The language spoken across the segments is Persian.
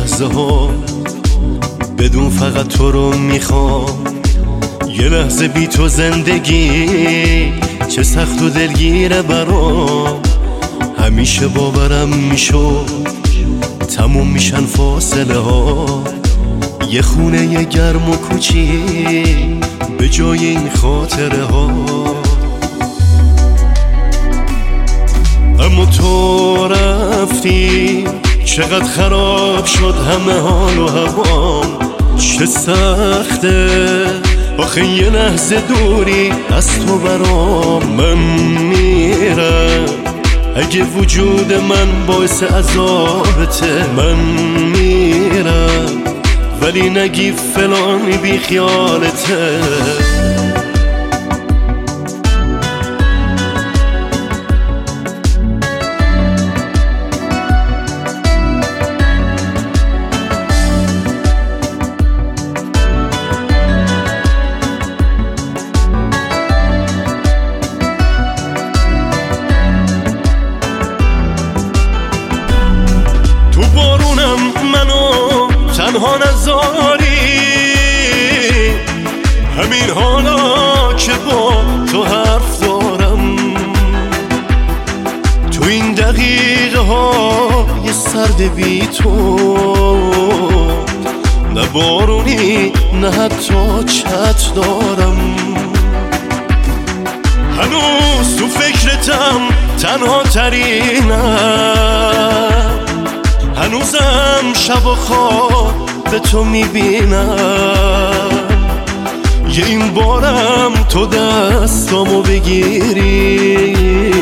لحظه ها بدون فقط تو رو میخوام. یه لحظه بی تو زندگی چه سخت و دلگیره برام. همیشه باورم میشد تموم میشن فاصله ها، یه خونه گرم و کوچیک به جای این خاطره ها. اما تو رفتی چقدر خراب شد همه حال و هوام. چه سخته آخه یه لحظه دوری از تو برام. من میرم اگه وجود من باعث عذابته. من میرم ولی نگی فلانی بی خیالته. تنها نذاری همین حالا که با تو حرف دارم. تو این دقیقه های سرد بی تو، نه بارونی نه حتی چت دارم. هنوز تو فکرتم تنها ترینم، هنوزم شب و خواب به تو میبینم. یه این بارم تو دستامو بگیری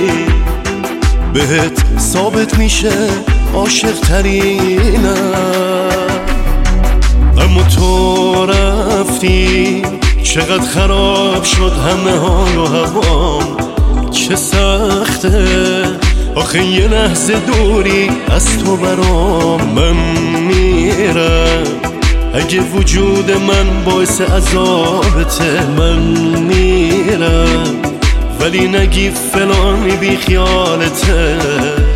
بهت ثابت میشه عاشق ترینم. اما تو رفتی چقدر خراب شد همه حال و هوام. چه سخته آخه یه لحظه دوری از تو برام. من میرم اگه وجود من باعث عذابته. من میرم ولی نگی فلانی بی خیالته.